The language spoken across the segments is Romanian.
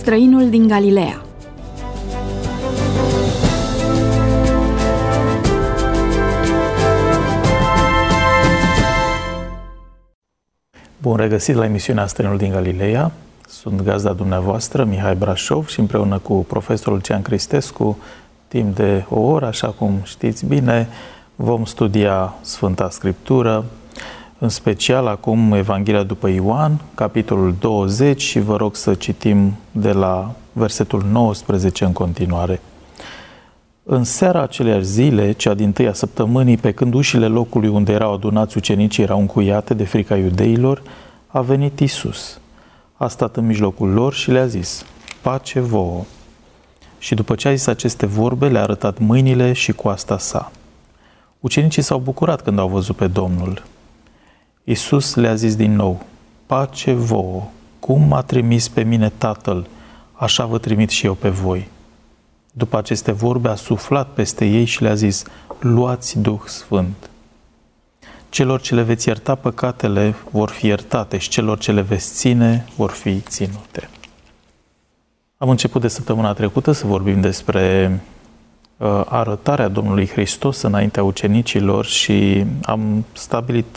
Străinul din Galileea. Bun regăsit la emisiunea Străinul din Galileea. Sunt gazda dumneavoastră, Mihai Brașov, și împreună cu profesorul Lucian Cristescu, timp de o oră, așa cum știți bine, vom studia Sfânta Scriptură, în special acum Evanghelia după Ioan, capitolul 20, și vă rog să citim de la versetul 19 în continuare. În seara aceleiași zile, cea dintâia săptămânii, pe când ușile locului unde erau adunați ucenicii erau încuiate de frica iudeilor, a venit Iisus. A stat în mijlocul lor și le-a zis: pace vouă! Și după ce a zis aceste vorbe, le-a arătat mâinile și coasta sa. Ucenicii s-au bucurat când au văzut pe Domnul. Iisus le-a zis din nou: pace vouă! Cum m-a trimis pe mine Tatăl, așa vă trimit și eu pe voi. După aceste vorbe a suflat peste ei și le-a zis: luați Duh Sfânt. Celor ce le veți ierta păcatele vor fi iertate și celor ce le veți ține vor fi ținute. Am început de săptămâna trecută să vorbim despre arătarea Domnului Hristos înaintea ucenicilor și am stabilit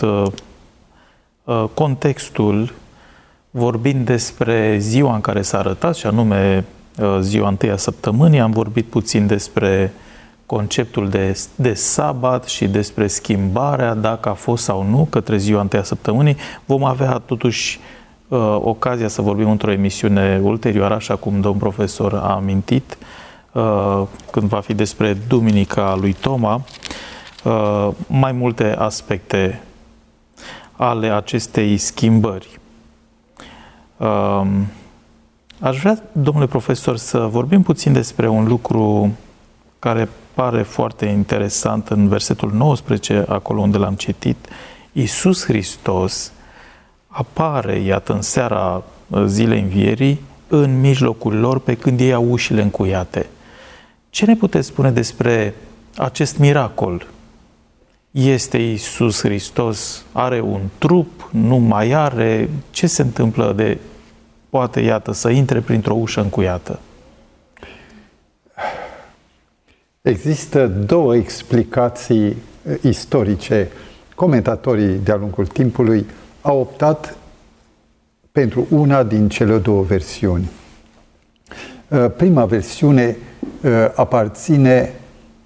contextul vorbind despre ziua în care s-a arătat, și anume ziua întâia săptămânii. Am vorbit puțin despre conceptul de sabat și despre schimbarea, dacă a fost sau nu, către ziua întâia săptămânii. Vom avea totuși ocazia să vorbim într-o emisiune ulterioară, așa cum domn profesor a amintit, când va fi despre Duminica lui Toma, mai multe aspecte ale acestei schimbări. Aș vrea, domnule profesor, să vorbim puțin despre un lucru care pare foarte interesant în versetul 19, acolo unde l-am citit. Iisus Hristos apare, iată, în seara zilei învierii, în mijlocul lor, pe când ei au ușile încuiate. Ce ne puteți spune despre acest miracol? Este Iisus Hristos? Are un trup? Nu mai are? Ce se întâmplă de poate, iată, să intre printr-o ușă încuiată? Există două explicații istorice. Comentatorii de-a lungul timpului au optat pentru una din cele două versiuni. Prima versiune aparține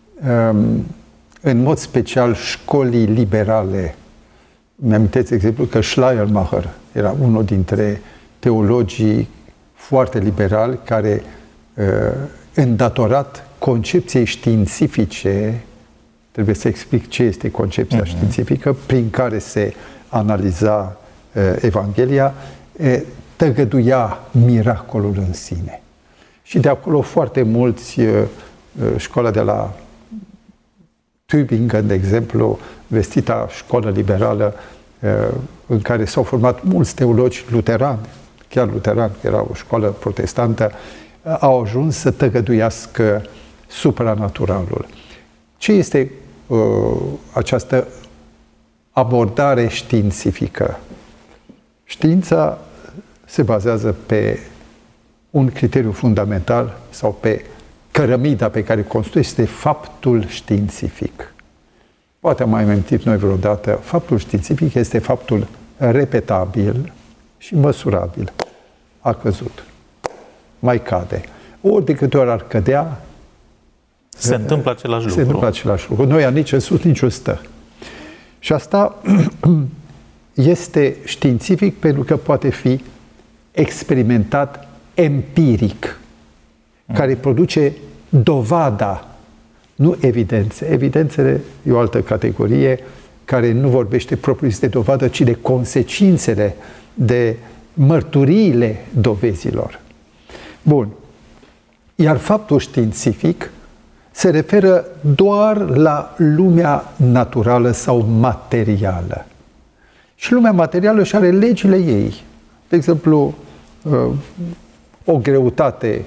în mod special școlii liberale. Mi-amintesc exemplu că Schleiermacher era unul dintre teologii foarte liberali care, îndatorat concepției științifice, trebuie să explic ce este concepția științifică, prin care se analiza Evanghelia, tăgăduia miracolul în sine. Și de acolo foarte mulți, școala de la Tübingen, de exemplu, vestita școală liberală, în care s-au format mulți teologi luterani, chiar luterani, că era o școală protestantă, au ajuns să tăgăduiască supranaturalul. Ce este această abordare științifică? Știința se bazează pe un criteriu fundamental sau pe cărămida pe care construiește faptul științific. Poate am mai amintit noi vreodată, faptul științific este faptul repetabil și măsurabil. A căzut. Mai cade. Ori de câte ori ar cădea, se întâmplă același lucru. Se întâmplă același lucru. Nu ia nici în sus, nici în stă. Și asta este științific pentru că poate fi experimentat empiric, care produce dovada, nu evidențe. Evidențele e o altă categorie care nu vorbește propriu-zis de dovadă, ci de consecințele, de mărturiile dovezilor. Bun. Iar faptul științific se referă doar la lumea naturală sau materială. Și lumea materială își are legile ei. De exemplu, o greutate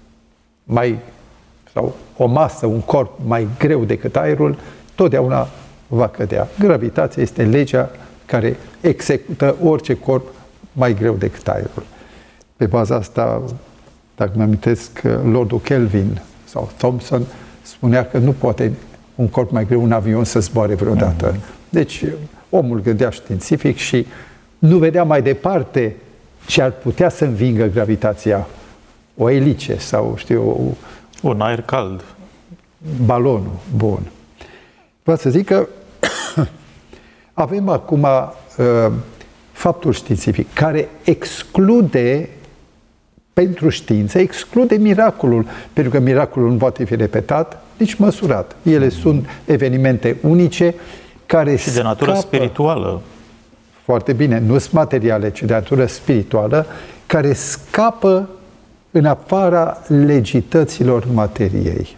sau o masă, un corp mai greu decât aerul, totdeauna va cădea. Gravitația este legea care execută orice corp mai greu decât aerul. Pe baza asta, dacă mă amintesc, Lordul Kelvin sau Thomson spunea că nu poate un corp mai greu, un avion, să zboare vreodată. Deci, omul gândea științific și nu vedea mai departe ce ar putea să învingă gravitația. O elice sau, știu, un aer cald. Balonul. Bun. Vreau să zic că avem acum faptul științific care exclude, pentru știință, exclude miracolul, pentru că miracolul nu poate fi repetat, nici măsurat. Ele sunt evenimente unice care și de natură spirituală. Foarte bine, nu sunt materiale, ci de natură spirituală, care scapă în afara legităților materiei.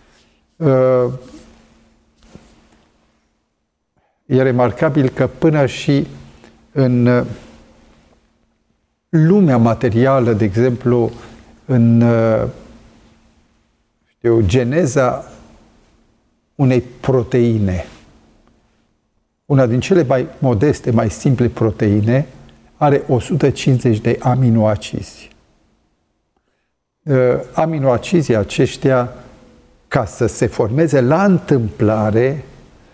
E remarcabil că până și în lumea materială, de exemplu, în geneza unei proteine, una din cele mai modeste, mai simple proteine, are 150 de aminoacizi. Aminoacizii aceștia, ca să se formeze la întâmplare,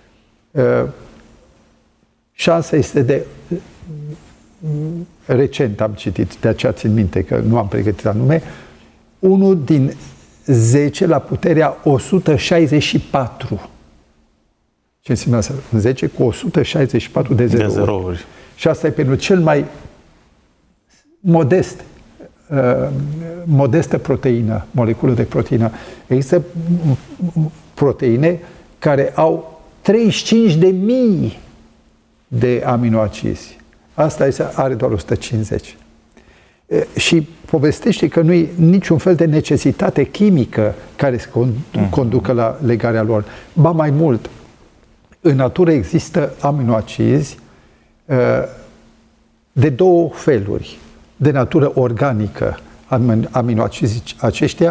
șansa este de... Recent am citit, de aceea țin minte că nu am pregătit anume, 1 din 10 la puterea 164. Ce înseamnă asta? 10 cu 164 de zerouri. Și asta e pentru cel mai modestă proteină, moleculă de proteină. Există proteine care au 35.000 de aminoacizi. Asta are doar 150. Și povestește că nu e niciun fel de necesitate chimică care să conducă la legarea lor. Ba mai mult, în natură există aminoacizi de două feluri. De natură organică, aminoacizii aceștia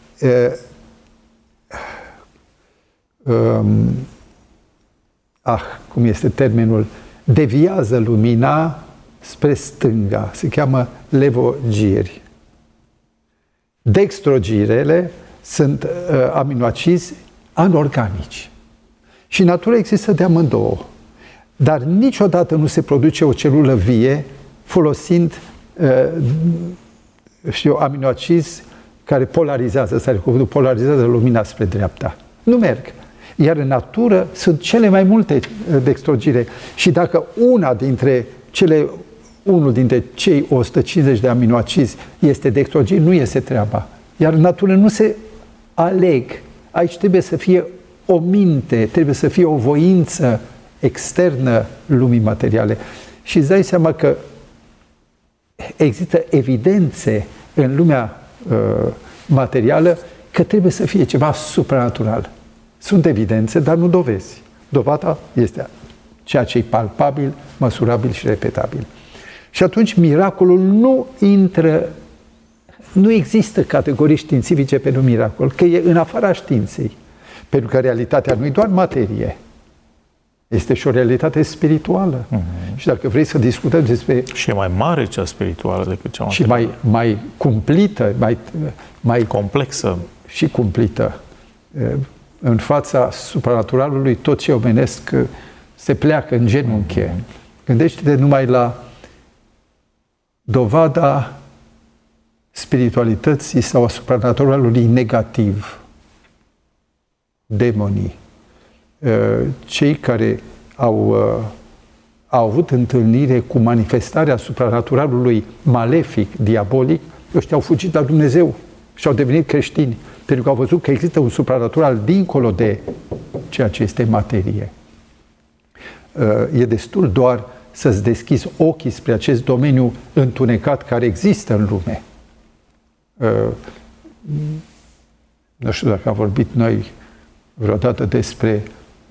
cum este termenul, deviază lumina spre stânga. Se cheamă levogiri. Dextrogirele sunt aminoacizi anorganici. Și în natură există de amândouă. Dar niciodată nu se produce o celulă vie folosind aminoacizi care polarizează, polarizează lumina spre dreapta. Nu merg. Iar în natură sunt cele mai multe dextrogire. Și dacă unul dintre cei 150 de aminoacizi este dextrogir, nu iese treaba. Iar în natură nu se aleg. Aici trebuie să fie o minte, trebuie să fie o voință externă lumii materiale. Și îți dai seama că există evidențe în lumea materială că trebuie să fie ceva supranatural. Sunt evidențe, dar nu dovezi. Dovada este ceea ce e palpabil, măsurabil și repetabil. Și atunci miracolul nu există categorii științifice pentru miracol, că e în afara științei. Pentru că realitatea nu e doar materie, este și o realitate spirituală. Și dacă vrei să discutăm despre... Și e mai mare cea spirituală decât cea materială. Și mai cumplită, mai complexă. Și cumplită. În fața supranaturalului, tot ce omenesc se pleacă în genunche. Gândește-te numai la dovada spiritualității sau a supranaturalului negativ. Demonii. Cei care au avut întâlnire cu manifestarea supranaturalului malefic, diabolic, ăștia au fugit la Dumnezeu și au devenit creștini. Pentru că au văzut că există un supranatural dincolo de ceea ce este materie. E destul doar să-ți deschizi ochii spre acest domeniu întunecat care există în lume. Nu știu dacă am vorbit noi vreodată despre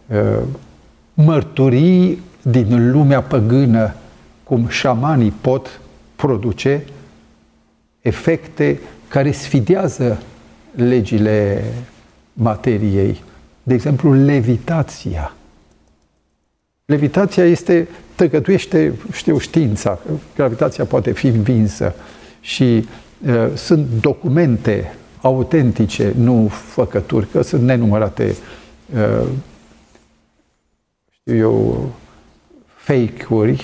mărturii din lumea păgână, cum șamanii pot produce efecte care sfidează legile materiei. De exemplu, levitația. Levitația tăgăduiește, știința. Gravitația poate fi învinsă. Și Sunt documente autentice, nu făcături, că sunt nenumărate fake-uri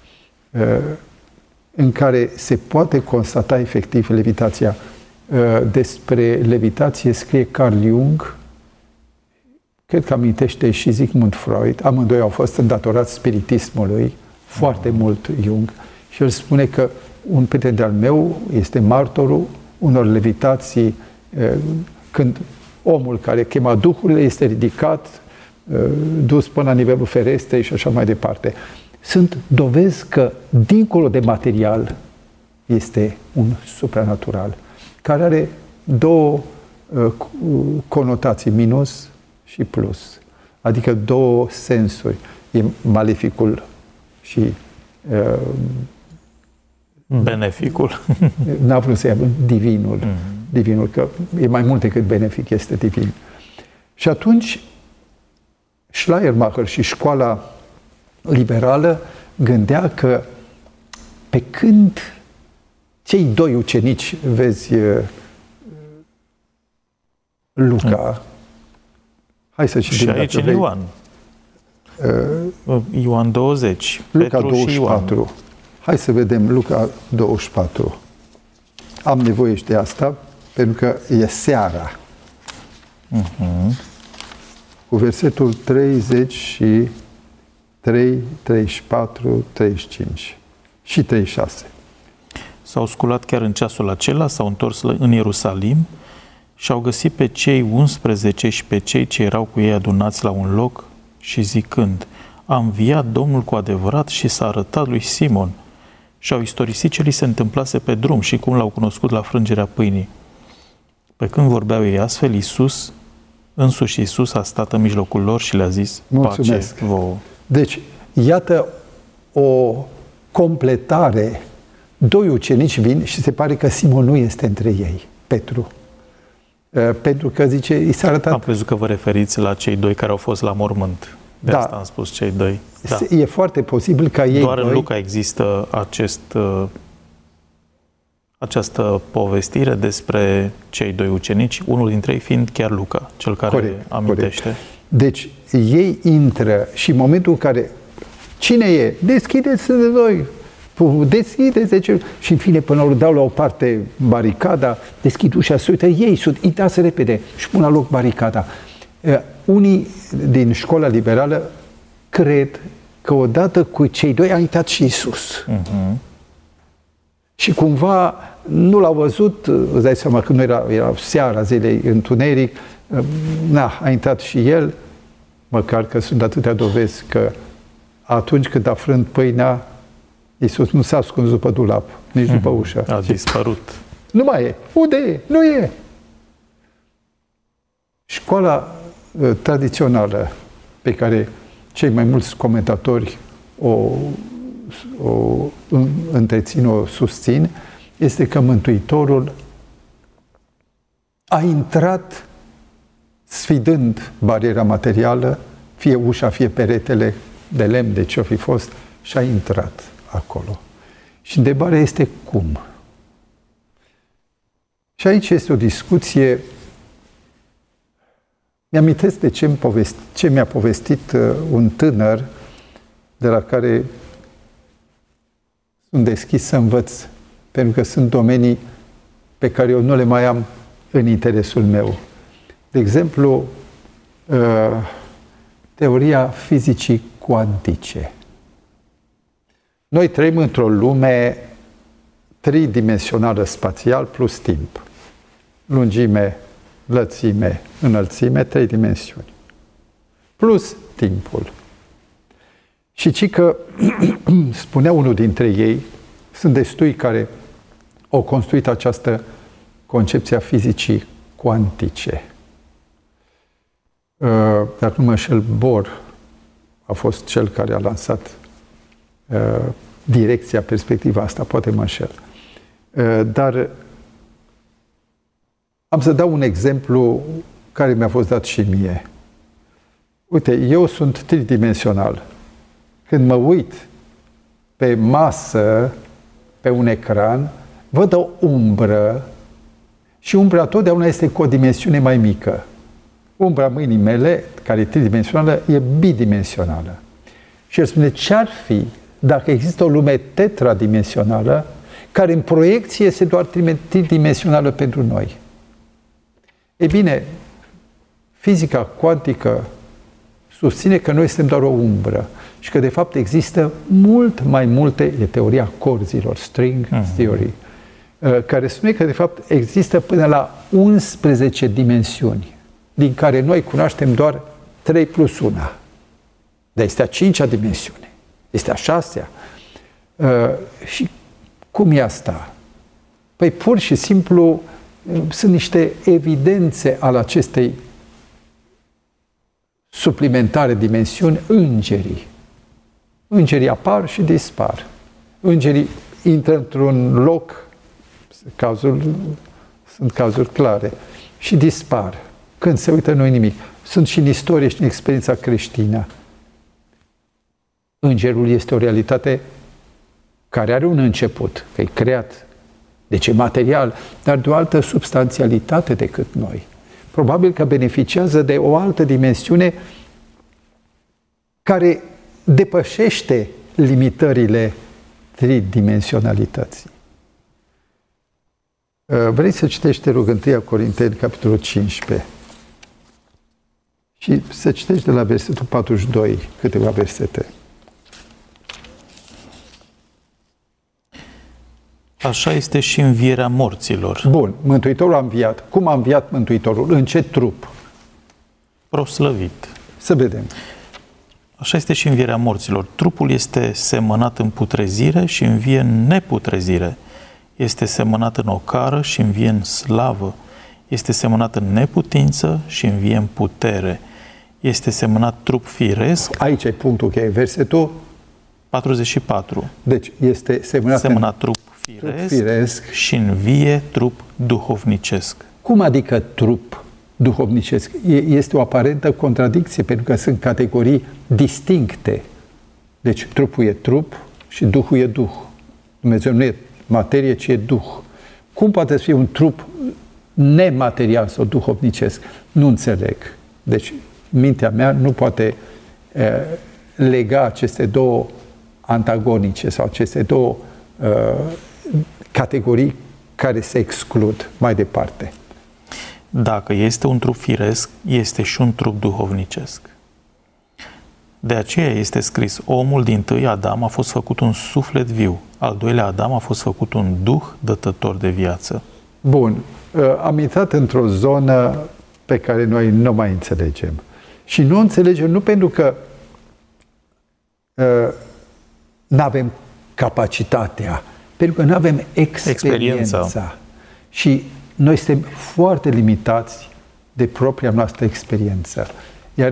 în care se poate constata efectiv levitația. Despre levitație scrie Carl Jung, cred că amintește și Sigmund Freud, amândoi au fost îndatorați spiritismului, foarte mult Jung, și el spune că un prieten de-al meu este martorul unor levitații când omul care chema duhurile este ridicat, dus până la nivelul ferestrei și așa mai departe. Sunt dovezi că dincolo de material este un supranatural, care are două conotații, minus și plus. Adică două sensuri. E maleficul și beneficul. N-a vrut să ia divinul. Divinul, că e mai mult decât benefic, este divin. Și atunci Schleiermacher și școala liberală gândea că pe când cei doi ucenici, vezi Luca, hai să citim. Și aici în Ioan. Ioan 20. Luca Petru 24. Și Ioan. Hai să vedem Luca 24. Am nevoie și de asta, pentru că e seara. Cu versetul 33, 34, 35 și 36. S-au sculat chiar în ceasul acela, s-au întors în Ierusalim și au găsit pe cei 11 și pe cei ce erau cu ei adunați la un loc și zicând: a înviat Domnul cu adevărat și s-a arătat lui Simon. Și au istorisit ce li se întâmplase pe drum și cum l-au cunoscut la frângerea pâinii. Pe când vorbeau ei astfel, însuși Iisus a stat în mijlocul lor și le-a zis: mulțumesc. Pace vouă. Deci, iată o completare. Doi ucenici vin și se pare că Simon nu este între ei, Petru. Pentru că, zice, i s-a arătat... Am crezut că vă referiți la cei doi care au fost la mormânt. De asta am spus cei doi. Da. E foarte posibil ca ei doar doi... în Luca există această povestire despre cei doi ucenici, unul dintre ei fiind chiar Luca, cel care amintește. Corect. Deci, ei intră și în momentul în care cine e? Deschideți de voi! Deschideți! Și în fine, până la urmă, dau la o parte baricada, deschid ușa, se uită, ei sunt, intrați repede și pun la loc baricada. Unii din școala liberală cred că odată cu cei doi a intrat și Iisus. Și cumva nu l-au văzut, îți dai seama că nu era seara zilei, întuneric, a intrat și el, măcar că sunt atâtea dovezi că atunci când a frânt pâinea, Iisus nu s-a ascuns după dulap, nici după ușă. A dispărut. Nu mai e. Unde e? Nu e. Școala tradițională pe care cei mai mulți comentatori o întrețin, o susțin, este că Mântuitorul a intrat sfidând bariera materială, fie ușa, fie peretele de lemn, de ce-o fi fost, și a intrat acolo. Și întrebarea este cum? Și aici este o discuție. Mi-amintesc de ce mi-a povestit un tânăr de la care sunt deschis să învăț, pentru că sunt domenii pe care eu nu le mai am în interesul meu. De exemplu, teoria fizicii cuantice. Noi trăim într-o lume tridimensională spațial plus timp. Lungime, lățime, înălțime, 3 dimensiuni. Plus timpul. Și ci că, spunea unul dintre ei, sunt destui care au construit această concepție a fizicii cuantice. Dar nu mă înșel, Bohr a fost cel care a lansat direcția, perspectiva asta, poate mă înșel. Dar am să dau un exemplu care mi-a fost dat și mie. Uite, eu sunt tridimensional. Când mă uit pe masă, pe un ecran, văd o umbră și umbra totdeauna este cu o dimensiune mai mică. Umbra mâinii mele, care e tridimensională, e bidimensională. Și el spune, ce-ar fi dacă există o lume tetradimensională care în proiecție este doar tridimensională pentru noi? Ei bine, fizica cuantică susține că noi suntem doar o umbră și că de fapt există mult mai multe, e teoria corzilor, string theory, care spune că de fapt există până la 11 dimensiuni, din care noi cunoaștem doar 3 plus 1. Dar este a 5-a dimensiune, este a 6-a. Și cum e asta? Păi pur și simplu sunt niște evidențe ale acestei suplimentare dimensiuni, îngerii. Îngerii apar și dispar. Îngerii intră într-un loc, sunt cazuri clare, și dispar. Când se uită, nu-i nimic. Sunt și în istorie și în experiența creștină. Îngerul este o realitate care are un început, că e creat, deci e material, dar de o altă substanțialitate decât noi. Probabil că beneficiază de o altă dimensiune care depășește limitările tridimensionalității. Vrei să citești, te rog, 1 Corinteni, capitolul 15. Și să citești de la versetul 42 câteva versete. Așa este și învierea morților. Bun, Mântuitorul a înviat. Cum a înviat Mântuitorul? În ce trup? Proslăvit. Să vedem. Așa este și învierea morților. Trupul este semănat în putrezire și învie în neputrezire. Este semănat în ocară și învie în slavă. Este semănat în neputință și învie în putere. Este semănat trup firesc. Aici e punctul cheie, versetul 44. Deci este semănat trup firesc și învie trup duhovnicesc. Cum adică trup duhovnicesc? Este o aparentă contradicție, pentru că sunt categorii distincte. Deci trupul e trup și Duhul e Duh. Dumnezeu nu e materie, ci e Duh. Cum poate să fie un trup nematerial sau duhovnicesc? Nu înțeleg. Deci mintea mea nu poate lega aceste două antagonice sau aceste două categorii care se exclud mai departe. Dacă este un trup firesc, este și un trup duhovnicesc. De aceea este scris, omul dintâi, Adam, a fost făcut un suflet viu, al doilea Adam a fost făcut un duh dătător de viață. Bun, am intrat într-o zonă pe care noi nu mai înțelegem. Și nu înțelegem nu pentru că nu avem capacitatea, pentru că nu avem experiența. Și noi suntem foarte limitați de propria noastră experiență. Iar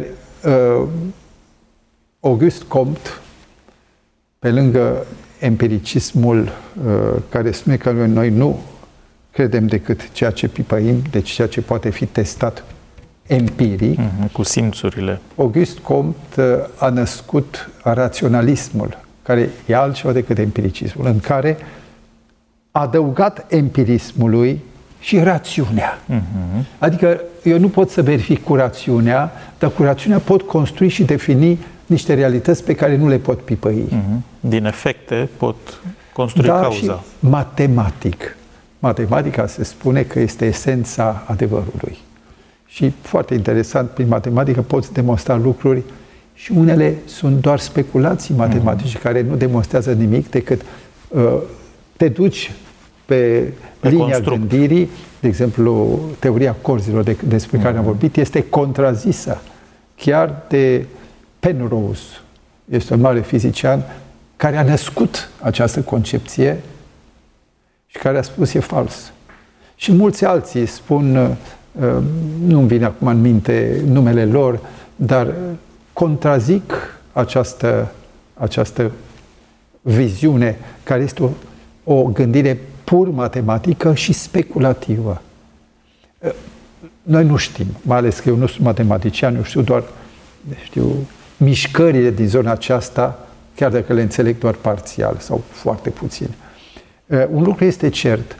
Auguste Comte, pe lângă empiricismul care spune că noi nu credem decât ceea ce pipăim, deci ceea ce poate fi testat empiric, cu simțurile. Auguste Comte a născut raționalismul, care e altceva decât empiricismul, în care a adăugat empirismului și rațiunea. Adică eu nu pot să verific cu rațiunea, dar cu rațiunea pot construi și defini niște realități pe care nu le pot pipăi. Din efecte pot construi cauza. Și matematic. Matematica se spune că este esența adevărului. Și foarte interesant, prin matematică poți demonstra lucruri și unele sunt doar speculații matematice care nu demonstrează nimic decât te duci pe linia gândirii. De exemplu, teoria corzilor despre care am vorbit este contrazisă chiar de Penrose. Este un mare fizician care a născut această concepție și care a spus e fals. Și mulți alții spun, nu-mi vine acum în minte numele lor, dar contrazic această viziune care este o gândire pur matematică și speculativă. Noi nu știm, mai ales că eu nu sunt matematician, eu știu mișcările din zona aceasta, chiar dacă le înțeleg doar parțial sau foarte puțin. Un lucru este cert.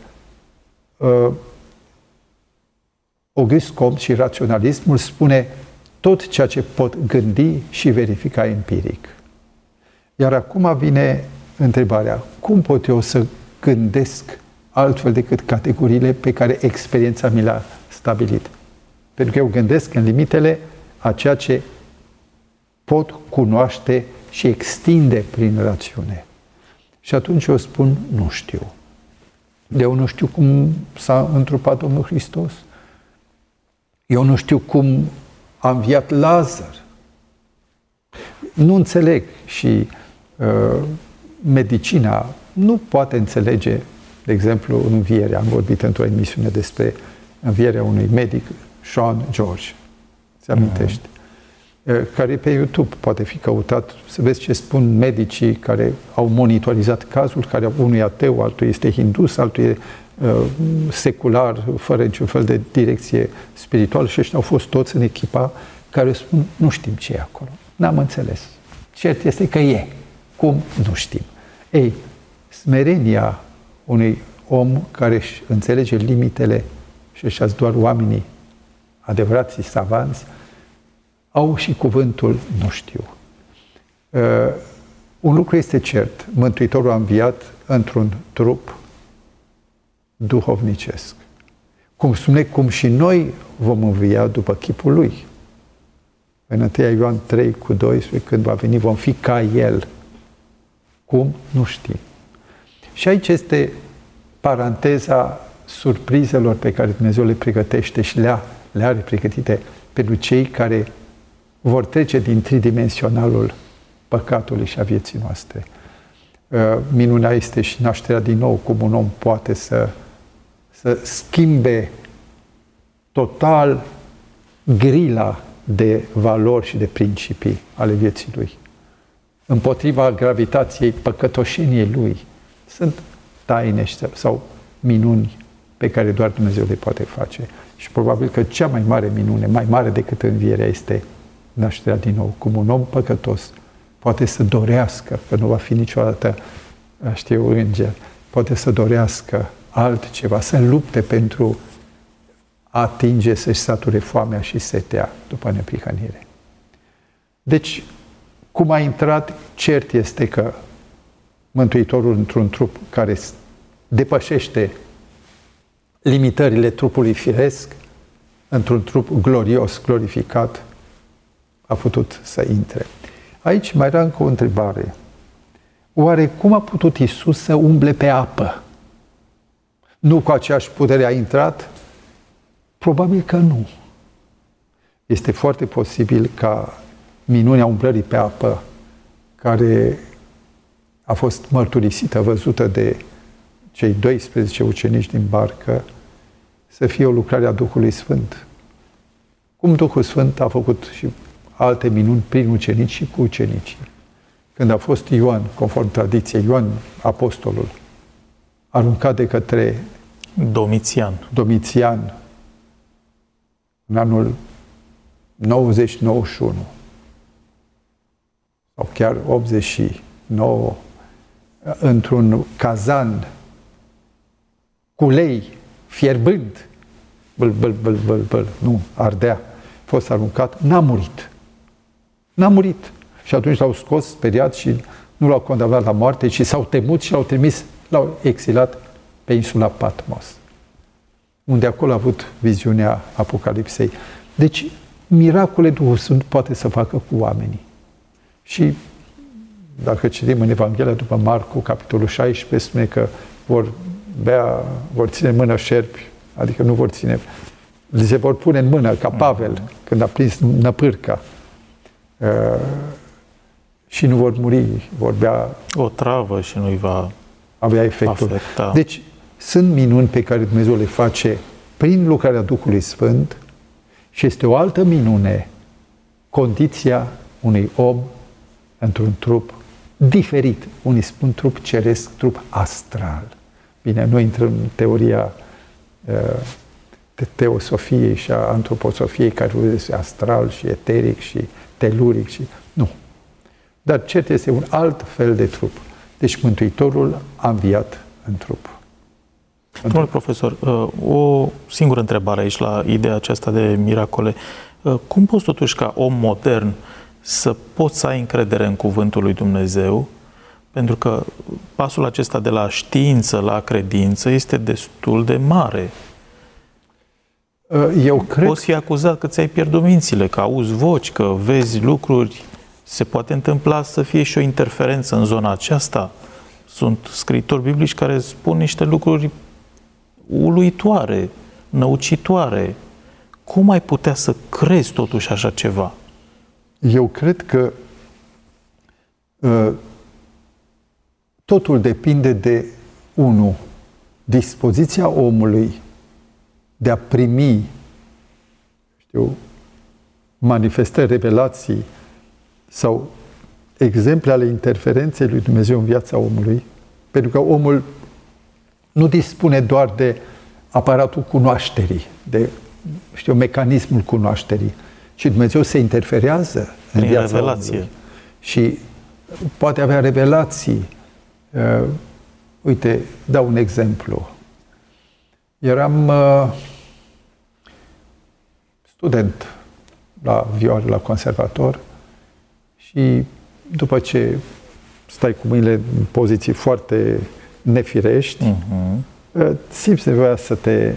Auguste Comte și raționalismul spune tot ceea ce pot gândi și verifica empiric. Iar acum vine întrebarea, cum pot eu să gândesc altfel decât categoriile pe care experiența mi le-a stabilit? Pentru că eu gândesc în limitele a ceea ce pot cunoaște și extinde prin rațiune. Și atunci eu spun, nu știu. Eu nu știu cum s-a întrupat Domnul Hristos. Eu nu știu cum a înviat Lazar. Nu înțeleg și medicina nu poate înțelege, de exemplu, învierea. Am vorbit într-o emisiune despre învierea unui medic, Sean George. Ți amintești? Care e pe YouTube, poate fi căutat, să vezi ce spun medicii care au monitorizat cazul, care unul e ateu, altul este hindus, altul e secular, fără niciun fel de direcție spirituală și ăștia au fost toți în echipa care spun, nu știm ce e acolo, n-am înțeles. Cert este că e. Cum? Nu știm. Ei, smerenia unui om care își înțelege limitele și ăștia doar oamenii adevărații savanți, au și cuvântul nu știu. Un lucru este cert, Mântuitorul a înviat într-un trup duhovnicesc. Cum spune, cum și noi vom învia după chipul Lui. În 1 Ioan 3:12, când va veni, vom fi ca El. Cum? Nu știm. Și aici este paranteza surprizelor pe care Dumnezeu le pregătește și le are pregătite pentru cei care vor trece din tridimensionalul păcatului și a vieții noastre. Minunea este și nașterea din nou, cum un om poate să schimbe total grila de valori și de principii ale vieții lui. Împotriva gravitației păcătoșeniei lui. Sunt taine sau minuni pe care doar Dumnezeu le poate face. Și probabil că cea mai mare minune, mai mare decât învierea, este nașterea din nou. Cum un om păcătos poate să dorească, că nu va fi niciodată, știu, înger, poate să dorească altceva, să lupte pentru a atinge, să-și sature foamea și setea după neprihănire. Deci, cum a intrat, cert este că Mântuitorul într-un trup care depășește limitările trupului firesc, într-un trup glorios, glorificat, a putut să intre. Aici mai era încă o întrebare. Oare cum a putut Iisus să umble pe apă? Nu cu aceeași putere a intrat? Probabil că nu. Este foarte posibil ca minunea umblării pe apă, care a fost mărturisită, văzută de cei 12 ucenici din barcă, să fie o lucrare a Duhului Sfânt. Cum Duhul Sfânt a făcut și alte minuni prin ucenici și cu ucenicii. Când a fost Ioan, conform tradiției, Ioan, apostolul, aruncat de către Domitian în anul 90-91 sau chiar 89, într-un cazan cu lei fierbând, nu, ardea, a fost aruncat, n-a murit. N-a murit. Și atunci l-au scos speriat și nu l-au condamnat la moarte, ci s-au temut și l-au trimis, l-au exilat pe insula Patmos, unde acolo a avut viziunea Apocalipsei. Deci, miracole Duhul Sfânt poate să facă cu oamenii. Și dacă citim în Evanghelia după Marcu, capitolul 16, spune că vor ține în mână șerpi, adică nu vor ține, li se vor pune în mână, ca Pavel, când a prins năpârca, și nu vor muri, vor bea o travă și nu-i va avea efectul. Afecta. Deci, sunt minuni pe care Dumnezeu le face prin lucrarea Duhului Sfânt și este o altă minune, condiția unui om într-un trup diferit. Unii spun trup ceresc, trup astral. Bine, nu intrăm în teoria teosofiei și a antroposofiei, care este astral și eteric și teluric și... Nu. Dar cert este un alt fel de trup. Deci Mântuitorul a înviat în trup. Domnule profesor, o singură întrebare aici la ideea aceasta de miracole. Cum poți totuși ca om modern să poți să ai încredere în cuvântul lui Dumnezeu? Pentru că pasul acesta de la știință la credință este destul de mare. Eu cred... Poți fi acuzat că ți-ai pierdut mințile, că auzi voci, că vezi lucruri. Se poate întâmpla să fie și o interferență în zona aceasta. Sunt scriitori biblici care spun niște lucruri uluitoare, năucitoare. Cum ai putea să crezi totuși așa ceva? Eu cred că totul depinde de, unu, dispoziția omului de a primi, manifestări, revelații sau exemple ale interferenței lui Dumnezeu în viața omului, pentru că omul nu dispune doar de aparatul cunoașterii, de, mecanismul cunoașterii, ci Dumnezeu se interferează în viața omului. Și poate avea revelații. Uite, dau un exemplu. Eram student la vioară, la conservator, și după ce stai cu mâinile în poziții foarte nefirești, simți nevoia să te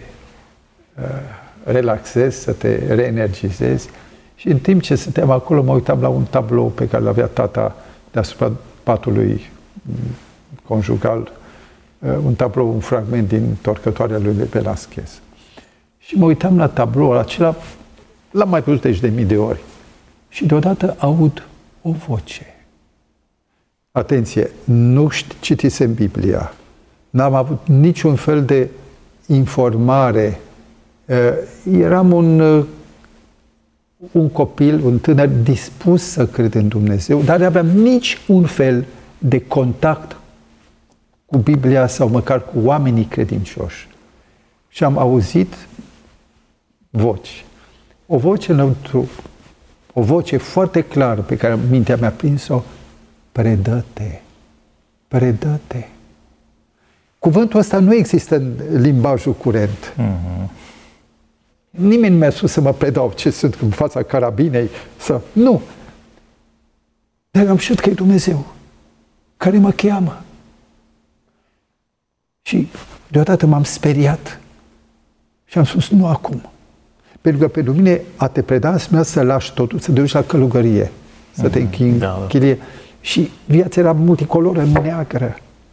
relaxezi, să te reenergizezi. Și în timp ce stăteam acolo, mă uitam la un tablou pe care l-avea tata deasupra patului conjugal, un tablou, un fragment din Torcătoarea lui Velasquez. Și mă uitam la tabloul acela, l-am mai văzut 10.000 de ori. Și deodată aud o voce. Atenție, nu citisem Biblia. N-am avut niciun fel de informare. Eram un copil, un tânăr dispus să cred în Dumnezeu, dar nu aveam nici un fel de contact cu Biblia sau măcar cu oamenii credincioși. Și am auzit voci. O voce înăuntru, o voce foarte clară pe care mintea mi-a prins-o: predă-te, predă-te. Cuvântul ăsta nu există în limbajul curent. Nimeni nu mi-a spus să mă predau ce sunt în fața carabinei. Nu. Dar am știut că e Dumnezeu care mă cheamă. Și deodată m-am speriat și am spus: nu acum. Pentru că pentru mine a te preda înseamnă să lași totul, să te duci la călugărie, să te închilie. Și viața era multicoloră, nu neagră.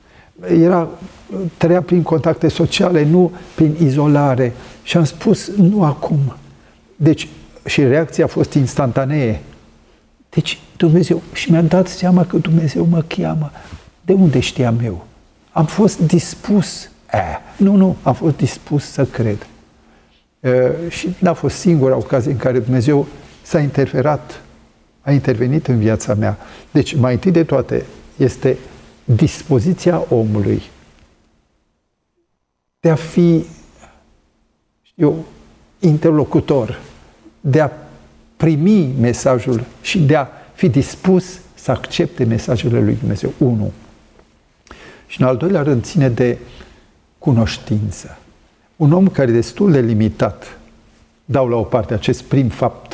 Trăia prin contacte sociale, nu prin izolare. Și am spus: nu acum. Deci, și reacția a fost instantanee. Deci, Dumnezeu, și mi-am dat seama că Dumnezeu mă cheamă. De unde știam eu? Am fost dispus. Nu, am fost dispus să cred. Și n-a fost singura ocazie în care Dumnezeu s-a interferat, a intervenit în viața mea. Deci, mai întâi de toate, este dispoziția omului de a fi, interlocutor, de a primi mesajul și de a fi dispus să accepte mesajele lui Dumnezeu. 1. Și în al doilea rând ține de cunoștință. Un om care e destul de limitat, dau la o parte acest prim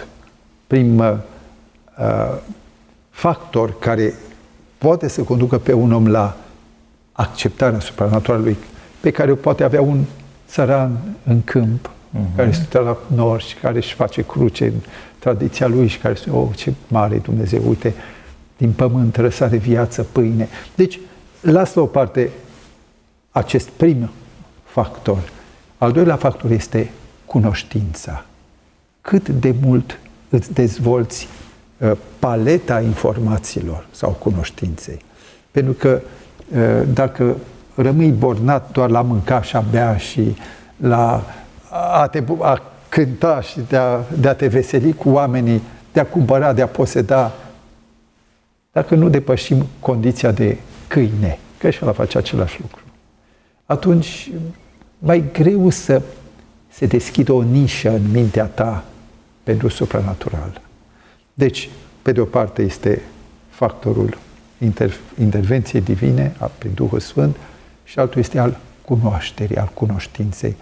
factor care poate să conducă pe un om la acceptarea supranaturală lui, pe care o poate avea un țăran în câmp, care stă la nor și care își face cruce în tradiția lui și care spune: ce mare e Dumnezeu, uite, din pământ răsare viață, pâine. Deci, las la o parte acest prim factor. Al doilea factor este cunoștința. Cât de mult îți dezvolți paleta informațiilor sau cunoștinței. Pentru că dacă rămâi bornat doar la mânca și a bea și la a cânta și de a te veseli cu oamenii, de a cumpăra, de a poseda, dacă nu depășim condiția de câine, că și ăla face același lucru, atunci mai greu să se deschidă o nișă în mintea ta pentru supranatural. Deci, pe de o parte este factorul intervenției divine prin Duhul Sfânt și altul este al cunoașterii, al cunoștinței.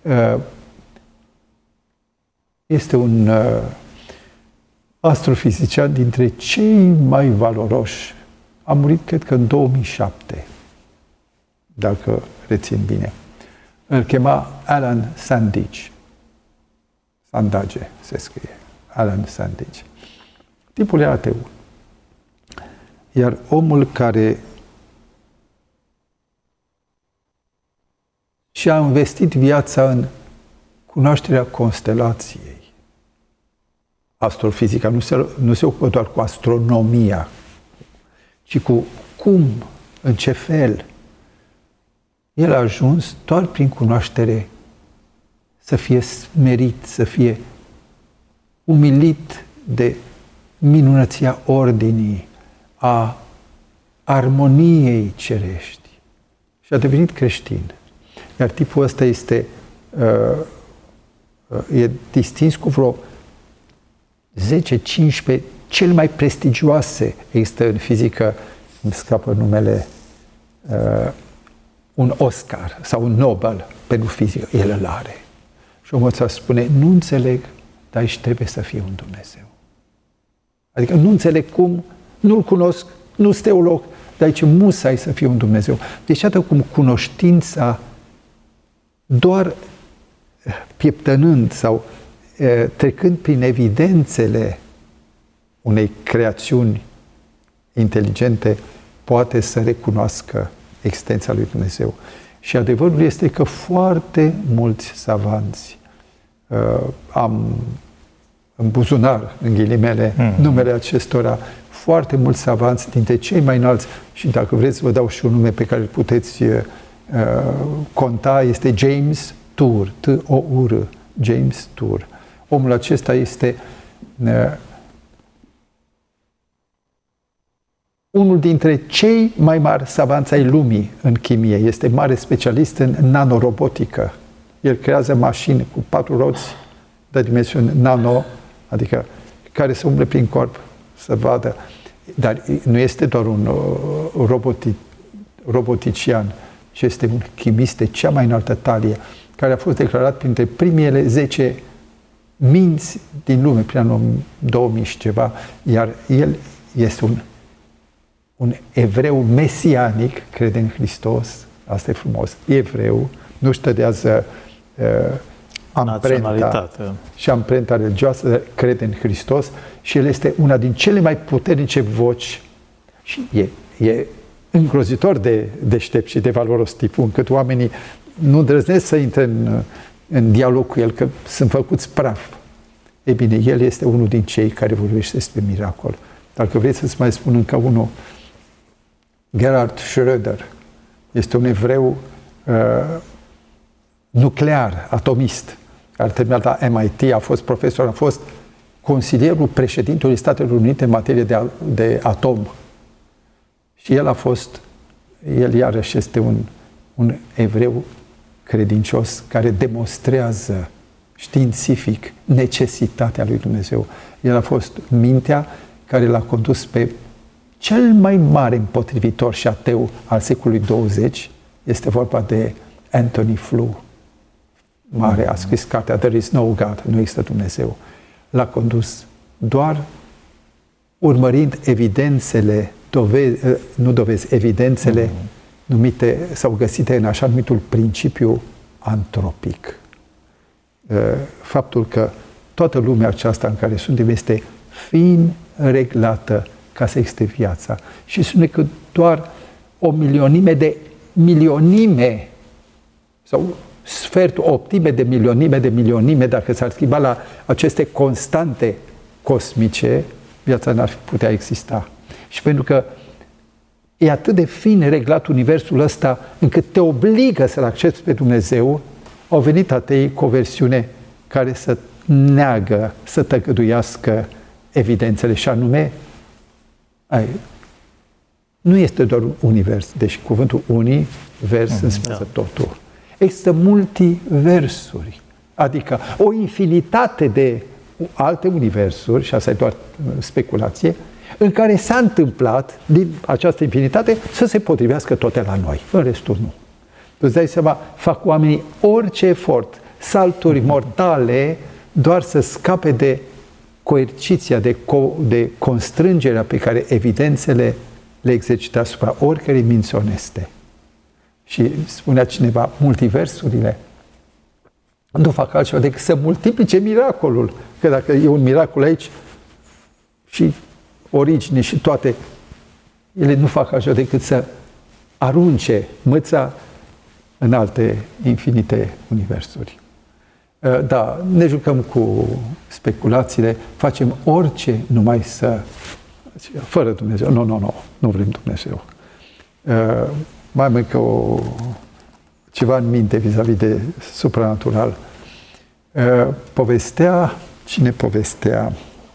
Este un astrofizician dintre cei mai valoroși. A murit, cred că, în 2007, dacă rețin bine. Îl chema Alan Sandage. Sandage se scrie. Alan Sandage. Tipul era ateu. Iar omul care și-a investit viața în cunoașterea constelației. Astrofizica nu se ocupă doar cu astronomia, ci cu cum, în ce fel. El a ajuns doar prin cunoaștere să fie smerit, să fie umilit de minunăția ordinii, a armoniei cerești. Și a devenit creștin. Iar tipul ăsta e distins cu vreo 10-15 cel mai prestigioase. Există în fizică, îmi scapă numele, un Oscar sau un Nobel pentru fizică. El îl are. Și omul ăsta spune, nu înțeleg, dar aici trebuie să fie un Dumnezeu. Adică nu înțeleg cum, nu-L cunosc, nu sunt teolog, dar aici musai să fie un Dumnezeu. Deci atât cum cunoștința doar pieptănând sau trecând prin evidențele unei creațiuni inteligente, poate să recunoască existența lui Dumnezeu. Și adevărul este că foarte mulți savanți am în buzunar, în ghilimele, numele acestora, foarte mulți savanți dintre cei mai înalți, și dacă vreți vă dau și un nume pe care îl puteți conta, este James Tour, T-O-U-R, James Tour. Omul acesta este unul dintre cei mai mari savanți ai lumii în chimie. Este mare specialist în nanorobotică. El creează mașini cu 4 roți de dimensiuni nano, adică care se umble prin corp, să vadă. Dar nu este doar un robotician, ci este un chimist de cea mai înaltă talie, care a fost declarat printre primele 10 minți din lume, prin anul 2000 și ceva, iar el este un evreu mesianic, crede în Hristos, asta e frumos, evreu, nu-și tădează amprenta și amprenta religioasă, crede în Hristos și el este una din cele mai puternice voci și e îngrozitor de deștept și de valoros tipul, încât oamenii nu îndrăznesc să intre în dialog cu el, că sunt făcuți praf. Ei bine, el este unul din cei care vorbește despre miracol. Dacă vreți să-ți mai spun încă unul, Gerhard Schröder este un evreu nuclear, atomist, care a terminat la MIT, a fost profesor, a fost consilierul președintelui Statelor Unite în materie de atom. Și el iarăși este un evreu credincios care demonstrează științific necesitatea lui Dumnezeu. El a fost mintea care l-a condus pe cel mai mare împotrivitor și ateu al secolului 20, este vorba de Anthony Flew. Mare, a scris cartea There is no God, nu există Dumnezeu. L-a condus doar urmărind evidențele, evidențele numite sau găsite în așa numitul principiu antropic. Faptul că toată lumea aceasta în care suntem este fin reglată ca să existe viața. Și spune că doar o milionime sau sfertul, optime de milionime, dacă s-ar schimba la aceste constante cosmice, viața n-ar putea exista. Și pentru că e atât de fin reglat universul ăsta, încât te obligă să-L accepți pe Dumnezeu, au venit ateii cu o versiune care să neagă, să tăgăduiască evidențele, și anume, nu este doar un univers, deci cuvântul univers înseamnă totul. Există multiversuri, adică o infinitate de alte universuri, și asta e doar speculație, în care s-a întâmplat din această infinitate să se potrivească toate la noi, în restul nu. Tu îți dai seama, fac oamenii orice efort, salturi mortale, doar să scape de coerciția, de constrângerea pe care evidențele le exercită asupra oricărei minți oneste. Și spunea cineva, multiversurile nu fac altceva decât să multiplice miracolul. Că dacă e un miracol aici, și origine și toate, ele nu fac altceva decât să arunce mâța în alte infinite universuri. Da, ne jucăm cu speculațiile, facem orice numai să... Fără Dumnezeu. Nu vrem Dumnezeu. Mai am încă ceva în minte vis-a-vis de supranatural. Cine povestea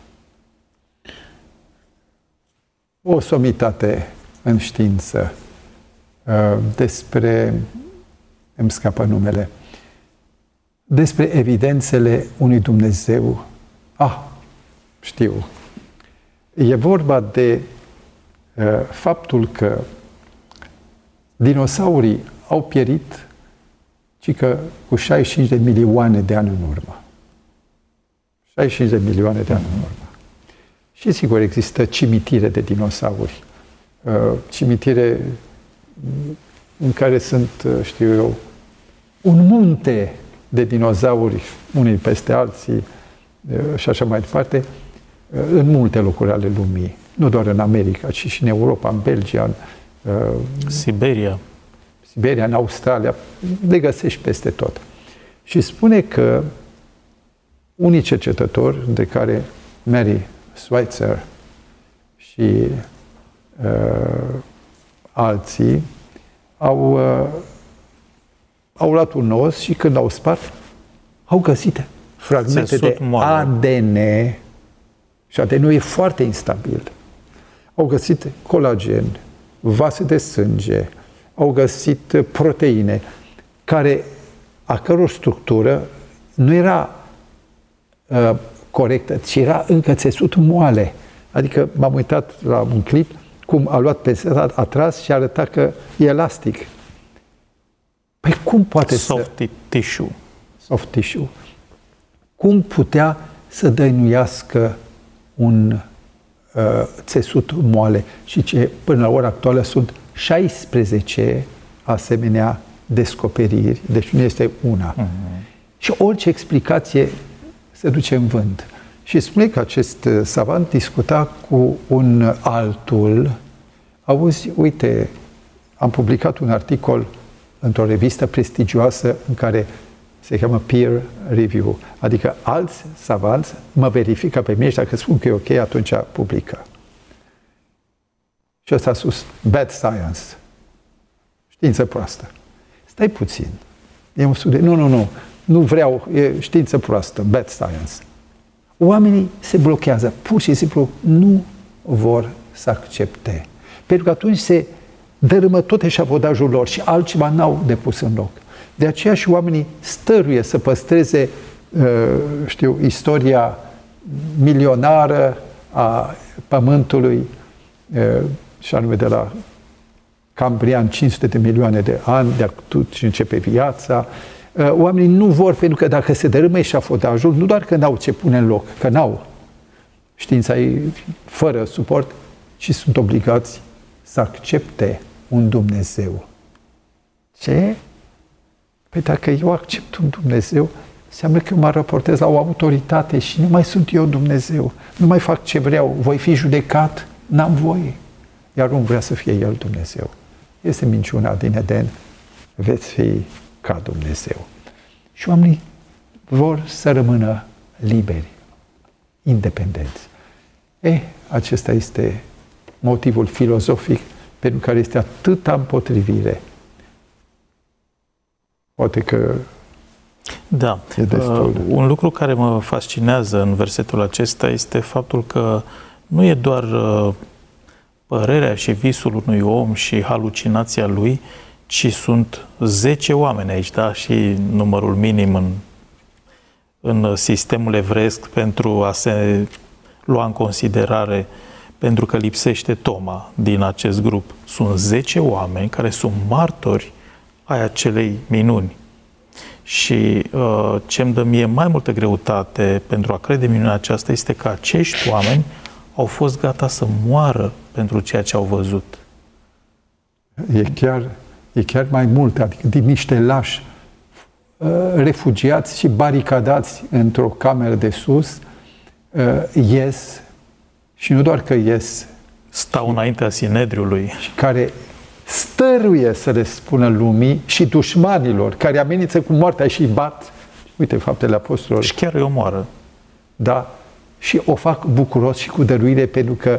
o somitate în știință despre, îmi scapă numele, despre evidențele unui Dumnezeu. Știu. E vorba de faptul că dinosaurii au pierit cică cu 65 de milioane de ani în urmă. 65 de milioane de ani în urmă. Și sigur există cimitire de dinosauri. Cimitire în care sunt, știu eu, un munte de dinozauri, unii peste alții și așa mai departe, în multe locuri ale lumii. Nu doar în America, ci și în Europa, în Belgia, în Siberia, în Australia, le găsești peste tot. Și spune că unii cercetători, de care Mary Schweitzer și alții, au luat un os și când au spart, au găsit fragmente de ADN, și ADN-ul e foarte instabil. Au găsit colagen, vase de sânge, au găsit proteine, a căror structură nu era corectă, ci era încă țesut moale. Adică m-am uitat la un clip cum a luat pensetat, a tras și arăta că e elastic. Păi cum poate soft tissue. Cum putea să dăinuiască un țesut moale? Și ce până la ora actuală sunt 16 asemenea descoperiri, deci nu este una. Și orice explicație se duce în vânt. Și spune că acest savant discuta cu un altul. Auzi, uite, am publicat un articol într-o revistă prestigioasă în care se cheamă peer review, adică alți savanți mă verifică pe mine și dacă spun că e ok, atunci publică. Și ăsta a spus, bad science, știință proastă. Stai puțin, e un studiu, nu vreau, e știință proastă, bad science. Oamenii se blochează, pur și simplu nu vor să accepte. Pentru că atunci se dărâmă tot eșafodajul lor și altceva n-au de pus în loc. De aceea și oamenii stăruie să păstreze, istoria milionară a Pământului, și anume de la Cambrian, 500 de milioane de ani, de atunci începe viața. Oamenii nu vor, pentru că dacă se dărâmă eșafodajul, nu doar că n-au ce pune în loc, că n-au. Știința e fără suport, ci sunt obligați să accepte un Dumnezeu. Ce? Păi dacă eu accept un Dumnezeu, înseamnă că eu mă raportez la o autoritate și nu mai sunt eu Dumnezeu. Nu mai fac ce vreau. Voi fi judecat? N-am voie. Iar nu vrea să fie El Dumnezeu. Este minciuna din Eden. Veți fi ca Dumnezeu. Și oamenii vor să rămână liberi, independenți. Acesta este motivul filozofic pentru care este atâta împotrivire. Poate că da. Un lucru care mă fascinează în versetul acesta este faptul că nu e doar părerea și visul unui om și halucinația lui, ci sunt 10 oameni aici, da? Și numărul minim în sistemul evreiesc pentru a se lua în considerare, pentru că lipsește Toma din acest grup. Sunt 10 oameni care sunt martori ai acelei minuni. Și ce îmi dă mie mai multă greutate pentru a crede minunea aceasta este că acești oameni au fost gata să moară pentru ceea ce au văzut. E chiar mai mult, adică din niște lași refugiați și baricadați într-o cameră de sus, ies și nu doar că ies, Stau înaintea Sinedriului. și care stăruie să le spună lumii și dușmanilor care amenință cu moartea și îi bat. Uite, Faptele Apostolilor. Și chiar îi omoară. Da? Și o fac bucuros și cu dăruire, pentru că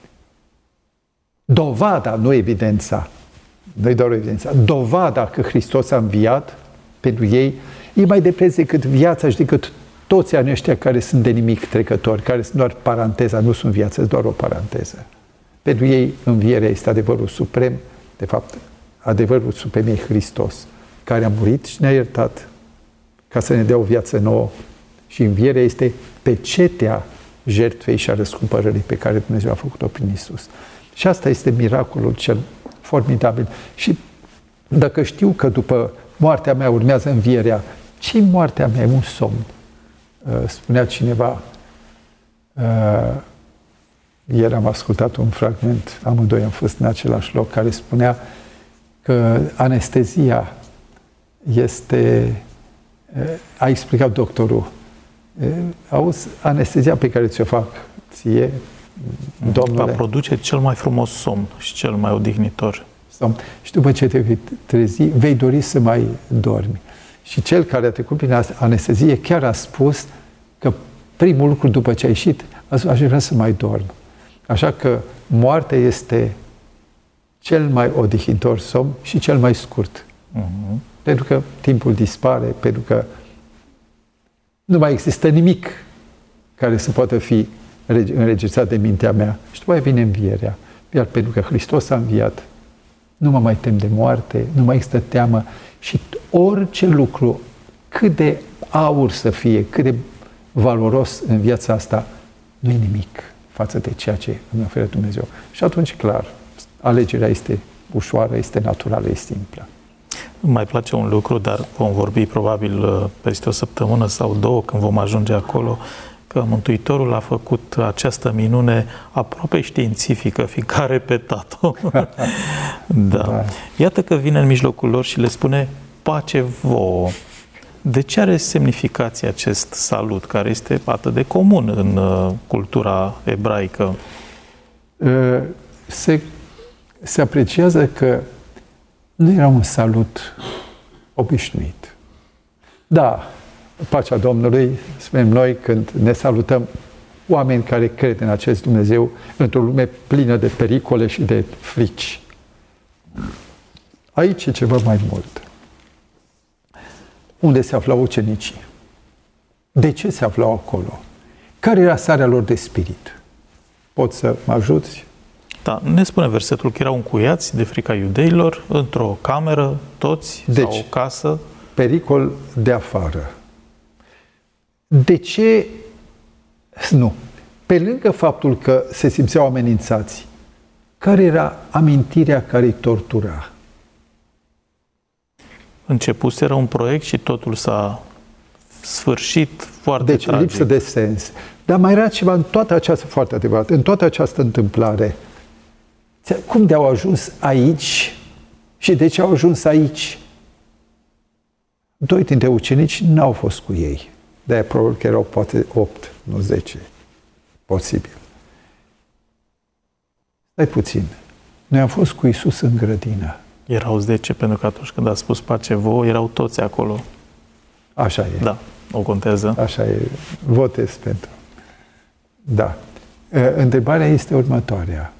dovada, nu evidența, nu-i doar evidența, dovada că Hristos a înviat pentru ei e mai de preț decât viața și decât toți ani ăștia care sunt de nimic trecători, care sunt doar paranteza, nu sunt viață, sunt doar o paranteză. Pentru ei învierea este adevărul suprem, de fapt, adevărul suprem e Hristos, care a murit și ne-a iertat ca să ne dea o viață nouă. Și învierea este pecetea jertfei și a răscumpărării pe care Dumnezeu a făcut-o prin Isus. Și asta este miracolul cel formidabil. Și dacă știu că după moartea mea urmează învierea, ce-i moartea mea? E un somn. Spunea cineva, ieri am ascultat un fragment, amândoi am fost în același loc, care spunea că anestezia este, a explicat doctorul, auzi, anestezia pe care ți-o fac ție, domnule, va produce cel mai frumos somn și cel mai odihnitor. Și după ce te vei trezi, vei dori să mai dormi. Și cel care a trecut prin anestezie chiar a spus că primul lucru după ce a ieșit, aș vrea să mai dorm. Așa că moartea este cel mai odihnitor somn și cel mai scurt. Pentru că timpul dispare, pentru că nu mai există nimic care să poată fi înregistrat de mintea mea. Și după aia vine învierea. Iar pentru că Hristos a înviat, nu mă mai tem de moarte, nu mai există teamă și orice lucru, cât de aur să fie, cât de valoros în viața asta, nu e nimic față de ceea ce îmi oferă Dumnezeu. Și atunci, clar, alegerea este ușoară, este naturală, este simplă. Îmi mai place un lucru, dar vom vorbi probabil peste o săptămână sau două, când vom ajunge acolo, că Mântuitorul a făcut această minune aproape științifică, fiindcă a repetat-o. Da. Iată că vine în mijlocul lor și le spune pace vouă. De ce are semnificație acest salut, care este atât de comun în cultura ebraică? Se apreciază că nu era un salut obișnuit. Da, pacea Domnului, spunem noi, când ne salutăm oameni care cred în acest Dumnezeu într-o lume plină de pericole și de frici. Aici e ceva mai mult. Unde se aflau ucenicii? De ce se aflau acolo? Care era starea lor de spirit? Poți să mă ajuți? Da, ne spune versetul că erau încuiați de frica iudeilor, într-o cameră, toți, sau o casă. Pericol de afară. De ce? Nu. Pe lângă faptul că se simțeau amenințați, care era amintirea care îi tortura? Începuseră un proiect și totul s-a sfârșit foarte deci, tragic. Lipsă de sens. Dar mai era ceva în toată această, foarte adevărat, în toată această întâmplare. Cum de-au ajuns aici și de ce au ajuns aici? Doi dintre ucenici n-au fost cu ei. De-aia probabil că erau poate 8, nu 10. Posibil. Stai puțin. Noi am fost cu Iisus în grădină. Erau 10, pentru că atunci când a spus pace vouă, erau toți acolo. Așa e. Da, o contează. Așa e. Votez pentru. Da. Întrebarea este următoarea.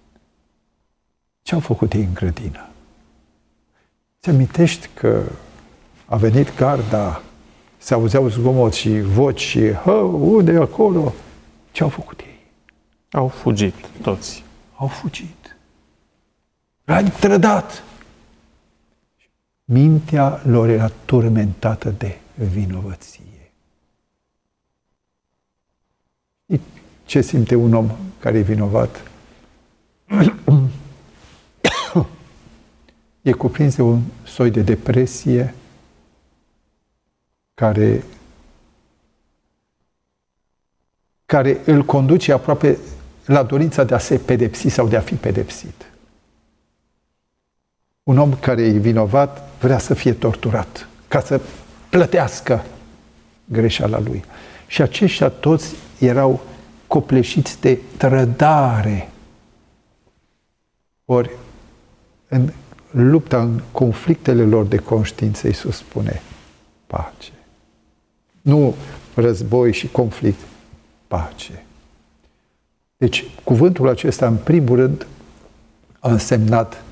Ce au făcut ei în grădină? Ți amintești că a venit garda, se auzeau zgomot și voci și unde e acolo? Ce au făcut ei? Au fugit toți. Au fugit. L-a trădat. Mintea lor era turmentată de vinovăție. Ce simte un om care e vinovat? e cuprins de un soi de depresie care îl conduce aproape la dorința de a se pedepsi sau de a fi pedepsit. Un om care e vinovat vrea să fie torturat, ca să plătească greșeala lui. Și aceștia toți erau copleșiți de trădare. Ori, în lupta, în conflictele lor de conștiință, Iisus spune pace. Nu război și conflict, pace. Deci, cuvântul acesta, în primul rând, a însemnat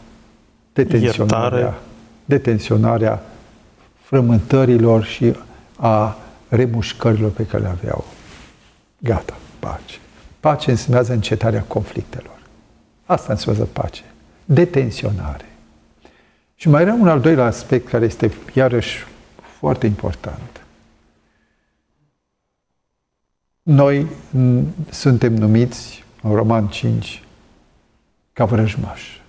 detenționarea frământărilor și a remușcărilor pe care le aveau. Gata, pace. Pace înseamnă încetarea conflictelor. Asta înseamnă pace. Detenționare. Și mai era un al doilea aspect care este iarăși foarte important. Noi suntem numiți, în Roman 5, ca vrăjmași.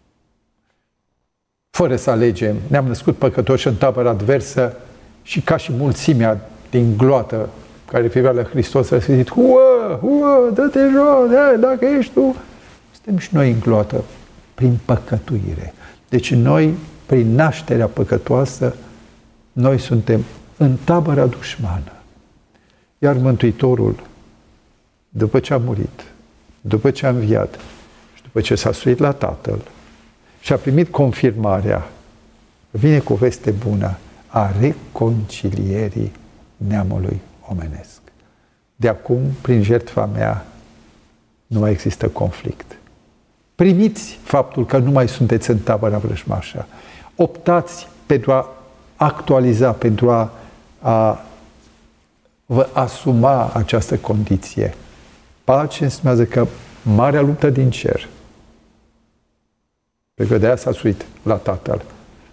Fără să alegem, ne-am născut păcătoși în tabără adversă și ca și mulțimea din gloată care privea la Hristos a zis, dă-te jos, dacă ești tu. Suntem și noi în gloată prin păcătuire. Deci noi, prin nașterea păcătoasă, noi suntem în tabăra dușmană. Iar Mântuitorul, după ce a murit, după ce a înviat și după ce s-a suit la Tatăl și a primit confirmarea, vine cu veste bună a reconcilierii neamului omenesc. De acum, prin jertfa mea, nu mai există conflict. Primiți faptul că nu mai sunteți în tabăra vrăjmașă. Optați pentru a actualiza, pentru a vă asuma această condiție. Pace înseamnă că marea luptă din cer, pentru că de aia s-a suit la Tatăl.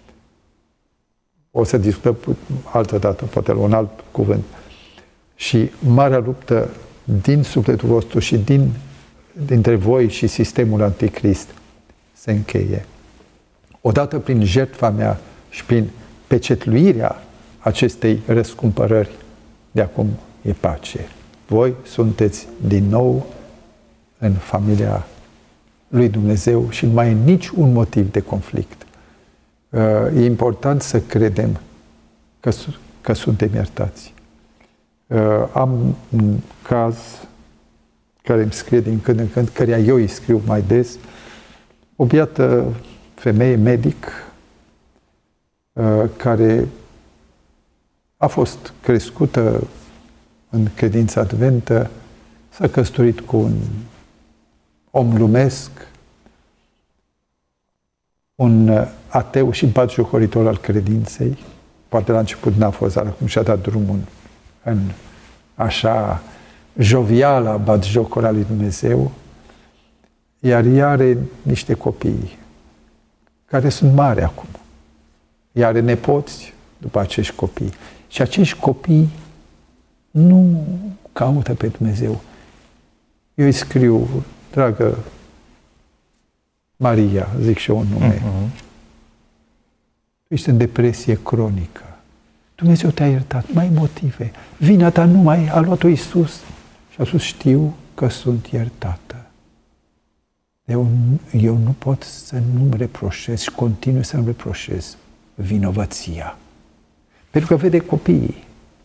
O să discutăm altă dată, poate la un alt cuvânt. Și marea luptă din sufletul vostru și dintre voi și sistemul anticrist se încheie. Odată prin jertfa mea și prin pecetluirea acestei răscumpărări, de acum e pace. Voi sunteți din nou în familia lui Dumnezeu și nu mai e niciun motiv de conflict. E important să credem că suntem iertați. Am un caz care îmi scrie din când în când, căreia eu îi scriu mai des, o biată femeie medic care a fost crescută în credința adventă, s-a căsătorit cu un om lumesc, un ateu și batjocoritor al credinței. Poate la început n-a fost, dar acum și-a dat drumul în așa joviala batjocor al lui Dumnezeu, iar ea are niște copii care sunt mari acum. Ea are nepoți după acești copii. Și acești copii nu caută pe Dumnezeu. Eu îi scriu, dragă Maria, zic și eu un nume, tu ești în depresie cronică. Dumnezeu te-a iertat, mai ai motive. Vina ta nu mai a luat-o Iisus. Și a spus, știu că sunt iertată. Eu nu pot să nu-mi reproșez și continui să-mi reproșez vinovăția. Pentru că vede copiii.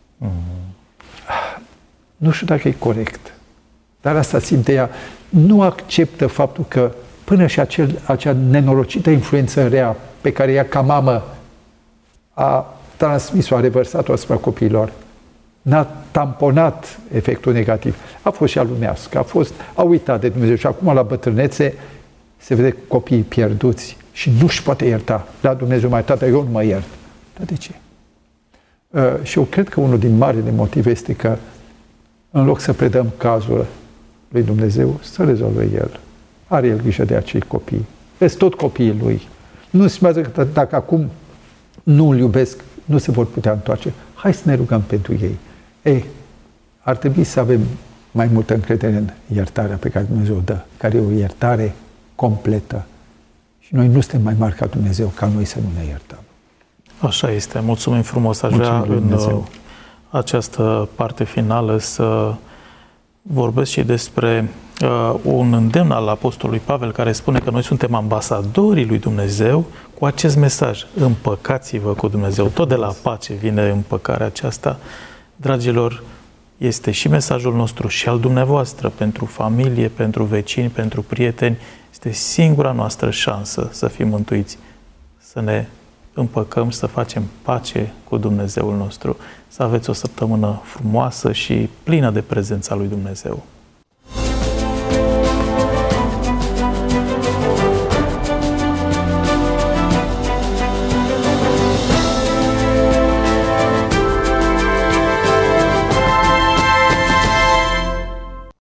Nu știu dacă e corect, dar asta simte ea. Nu acceptă faptul că până și acea nenorocită influență rea pe care ea ca mamă a transmis-o, a revărsat-o asupra copiilor, n-a tamponat efectul negativ. A fost și a lumească, a uitat de Dumnezeu și acum la bătrânețe se vede copiii pierduți și nu-și poate ierta. La Dumnezeu mai tată, eu nu mă iert. Dar de ce? Și eu cred că unul din marile motive este că în loc să predăm cazul lui Dumnezeu, să rezolve El. Are El grijă de acei copii. Vezi, tot copiii Lui. Nu se mai că dacă acum nu îl iubesc, nu se vor putea întoarce. Hai să ne rugăm pentru ei. Ar trebui să avem mai multă încredere în iertarea pe care Dumnezeu o dă, care e o iertare completă Și noi nu suntem mai mari ca Dumnezeu, ca noi să nu ne iertăm. Așa este. Mulțumim frumos. Aș vrea în această parte finală să vorbesc și despre un îndemn al Apostolului Pavel care spune că noi suntem ambasadorii lui Dumnezeu cu acest mesaj. Împăcați-vă cu Dumnezeu. Tot de la pace vine împăcarea aceasta. Dragilor, este și mesajul nostru și al dumneavoastră pentru familie, pentru vecini, pentru prieteni. Este singura noastră șansă să fim mântuiți, să ne împăcăm și să facem pace cu Dumnezeul nostru. Să aveți o săptămână frumoasă și plină de prezența lui Dumnezeu.